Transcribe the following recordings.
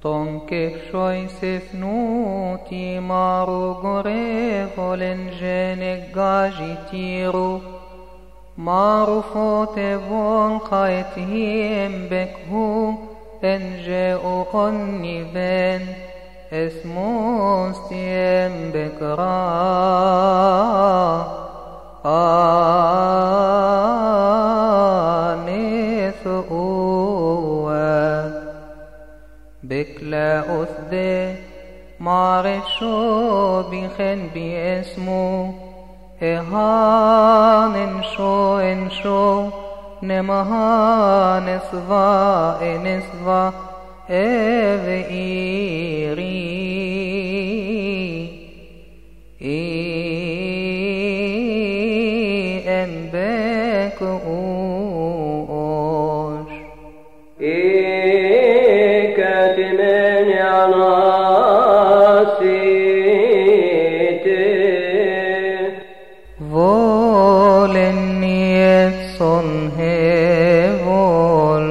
Tonke shoisef nuti maru gore volen gene gagitiru maru fote von kait hiem bekhu enje o onni ben esmos tiem bekra بكلا أثدي معرف شو بيخن باسمو إهان إنشو نمها نسوا أمبك أوش كاتمين عناسيتي volen niet son hevol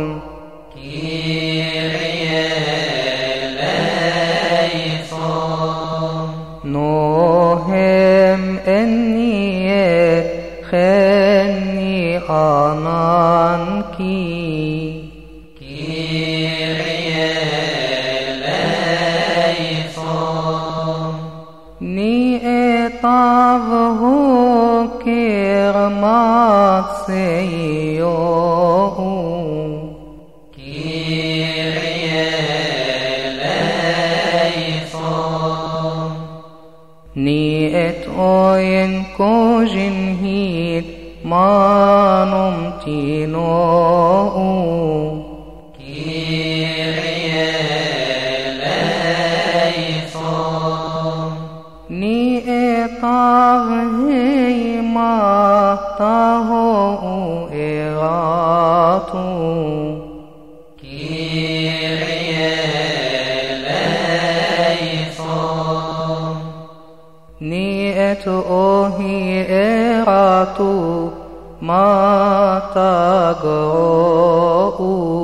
Kyrie eleison nohem ennie khenni ananki ni etavhu kirmat seyohu Kyrie eleison ni et oyen kojin hit manum tinohu ni etav heima taho eratu Kyrie eleison ni et ohi eratu ma tagro